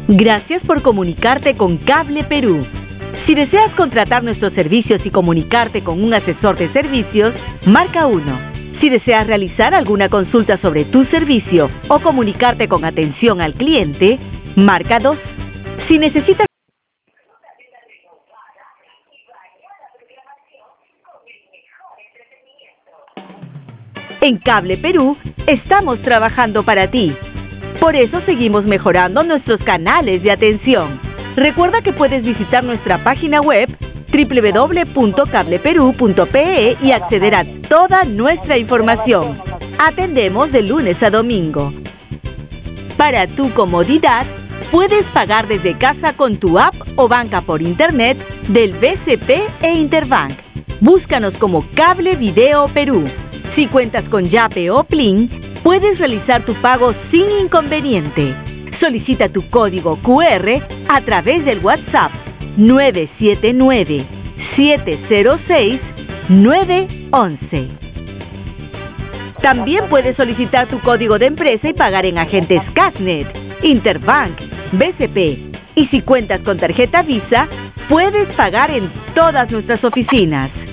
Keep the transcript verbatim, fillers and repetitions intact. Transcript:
Gracias por comunicarte con Cable Perú. Si deseas contratar nuestros servicios y comunicarte con un asesor de servicios, marca uno. Si deseas realizar alguna consulta sobre tu servicio o comunicarte con atención al cliente, marca dos. Si necesitas En Cable Perú estamos trabajando para ti. Por eso seguimos mejorando nuestros canales de atención. Recuerda que puedes visitar nuestra página web doble u doble u doble u punto cable perú punto pe e y acceder a toda nuestra información. Atendemos de lunes a domingo. Para tu comodidad, puedes pagar desde casa con tu app o banca por internet del B C P e Interbank. Búscanos como Cable Video Perú. Si cuentas con Yape o Plin, puedes realizar tu pago sin inconveniente. Solicita tu código cu erre a través del WhatsApp nueve siete nueve, siete cero seis, nueve once. También puedes solicitar tu código de empresa y pagar en agentes Casnet, Interbank, B C P. Y si cuentas con tarjeta Visa, puedes pagar en todas nuestras oficinas.